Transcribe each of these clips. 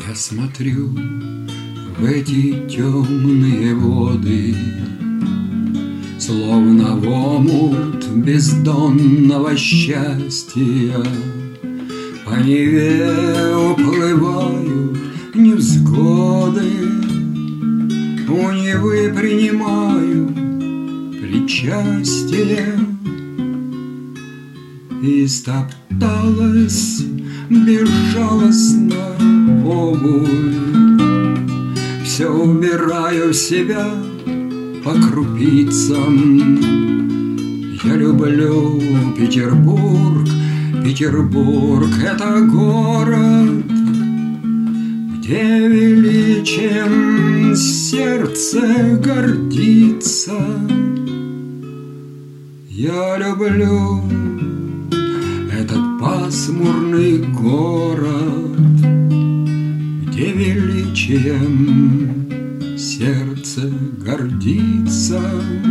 Я смотрю в эти темные воды, словно в омут бездонного счастья. По Неве уплывают невзгоды, у Невы принимаю причастие. И стопталась безжалостно обувь. Все убираю в себя по крупицам. Я люблю Петербург. Петербург — это город, где величием сердце гордится. Я люблю этот пасмурный город, где величием сердце гордится.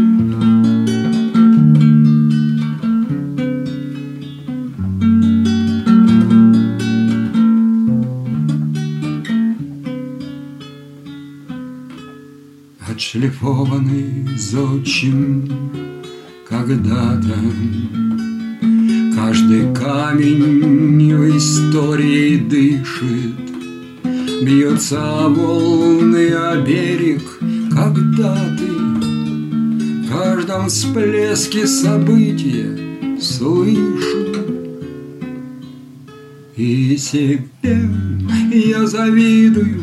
Отшлифованный зодчим когда-то, каждый камень в истории дышит, бьются волны о берег, когда ты в каждом всплеске события слышу. И себе я завидую,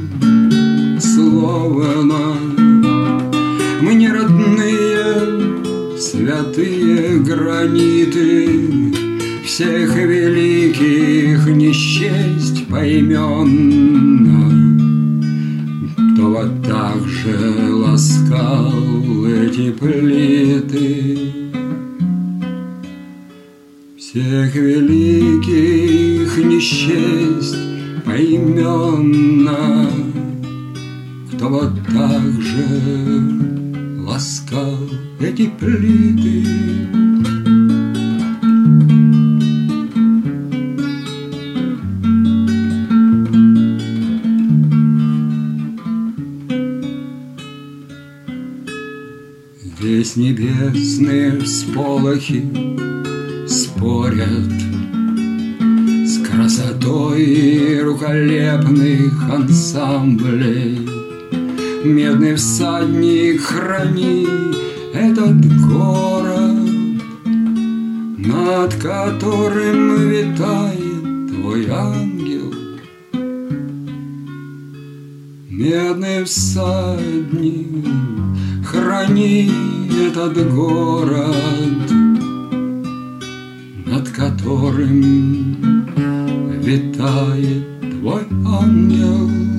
словно мне родные святые граниты всех великих не счесть поименно, кто вот так же ласкал эти плиты. Всех великих не счесть поименно, кто вот так же ласкал эти плиты. Здесь небесные всполохи спорят с красотой руколепных ансамблей. Медный всадник, храни этот город, над которым витает твой ангел. Медный всадник, храни этот город, над которым витает твой ангел.